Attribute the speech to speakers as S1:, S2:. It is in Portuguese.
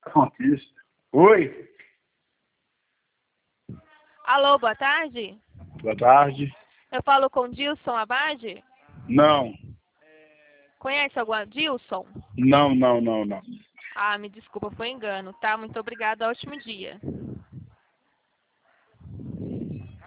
S1: Acontece. Oi,
S2: Alô, boa tarde.
S1: boa tarde.
S2: Eu falo com Dilson Abade?
S1: Não,
S2: Conhece algum Dilson?
S1: não.
S2: Ah, me desculpa, foi engano, tá? Muito obrigada, ótimo dia.